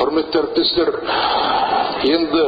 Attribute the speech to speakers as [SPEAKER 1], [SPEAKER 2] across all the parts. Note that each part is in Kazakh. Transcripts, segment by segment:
[SPEAKER 1] Құрметті әріптестер, енді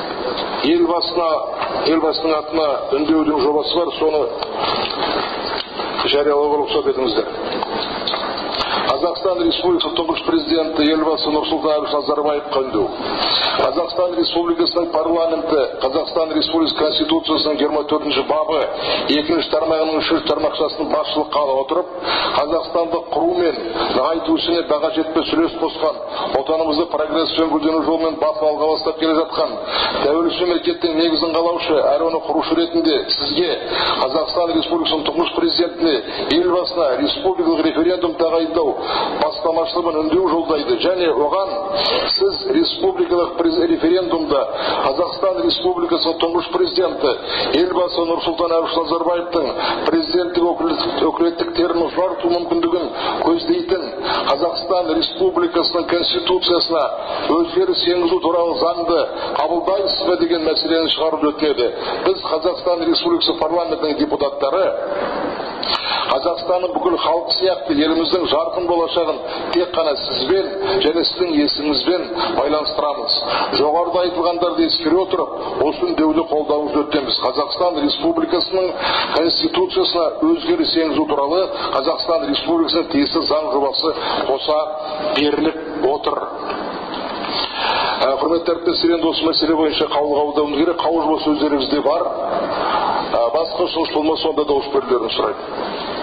[SPEAKER 1] елбасының атына үндеудің жобасы бар, соны жариялауға рұқсат етіңіздер. Қазақстан Республикасы тұңғыш президенті елбасы Нұрсұлтан Әбішұлы Назарбаевқа үндеу. Қазақстан Республикасының парламенті Қазақстан Республикасы Конституциясының 24-ші бабы 2-ші тармағының 3-ші тармақшасын басшылыққа ала отырып, Қазақстанды құру мен нығайту ісіне баға жетпес үлес қосқан, отанымызды прогресс пен гүлдену жолымен басы алға бастап келе жатқан тәуелсіз мемлекеттің негізін қалаушы әрі оны құрушы ретінде сізге, Қазақстан Республикасының тұңғыш президентіне, елбасына республикалық референдум тағайындау бастамашылығын үндеу жолдайды, және оған сіз республикалық референдумда Қазақстан Республикасының тұңғыш президенті елбасы Нұрсұлтан Әбішұлы Назарбаевтың президенттік өкілеттіктерін ұзарту мүмкіндігін көздейтін Қазақстан Республикасының Конституциясына өзгеріс енгізу туралы заңды қабылдайсыз ба деген мәселені шығаруды өтінеді. Біз Қазақстан Республикасы парламентінің депутаттары Қазақстанның бүкіл халқы сияқты еліміздің жарқын болашағын тек қана сізбен және сіздің есіміңізбен байланыстырамыз. Жоғарыда айтылғандарды ескере отырып, осы үндеуді қолдауыңызды өтінеміз. Қазақстан Республикасының Конституциясына өзгеріс енгізу туралы Қазақстан Республикасының тиісті заң жобасы қоса беріліп отыр. Құрметті әріптестер, енді осы мәселе бойынша қаулы қабылдауымыз керек. Қаулы жобасы өздеріңізде бар. Басқа ұсыныс болмаса, онда дауыс берулерін сұраймын.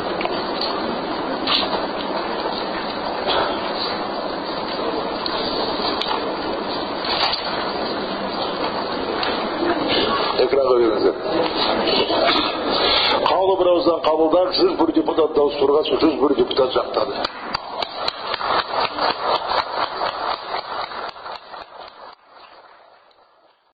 [SPEAKER 1] Экранға беріңіздер. Қаулы бірауыздан қабылданып, 101 депутат дауыс берген, 101 депутат жақтады.